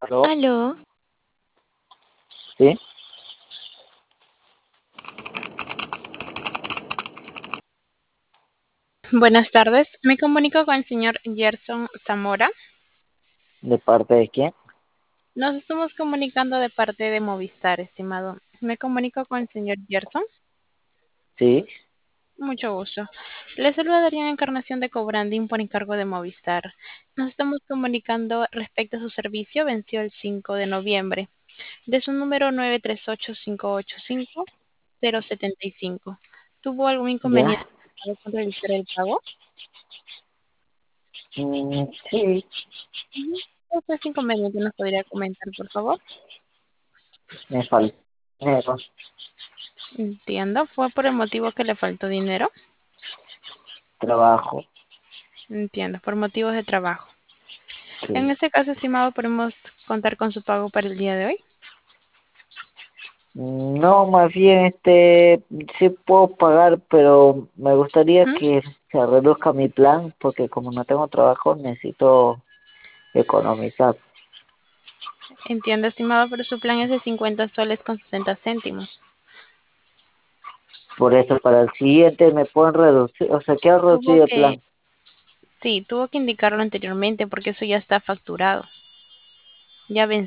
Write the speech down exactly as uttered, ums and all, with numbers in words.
¿Aló? Aló, ¿Sí? buenas tardes. Me comunico con el señor Gerson Zamora. ¿De parte de quién? Nos estamos comunicando de parte de Movistar, estimado. Me comunico con el señor Gerson. Sí, Mucho gusto. Le saluda Darían Encarnación de Cobranding por encargo de Movistar. Nos estamos comunicando respecto a su servicio, venció el cinco de noviembre, de su número nueve tres ocho cinco ocho cinco cero siete cinco. ¿Tuvo algún inconveniente ya. con realizar el pago? Mm, sí, Ujú. ¿Qué es inconveniente nos podría comentar, por favor? me falta dinero, Entiendo, fue por el motivo que le faltó dinero. trabajo. Entiendo, por motivos de trabajo. En Sí. este caso, estimado, podemos contar con su pago para el día de hoy. Mm, No, más bien, este, sí puedo pagar, pero me gustaría Ujú. que se reduzca mi plan, porque como no tengo trabajo, necesito economizar. Entiendo, estimado, pero su plan es de cincuenta soles con sesenta céntimos. Por eso, para el siguiente me pueden reducir, o sea, quiero Tuvo reducir el que, plan. sí, tuvo que indicarlo anteriormente porque eso ya está facturado. Ya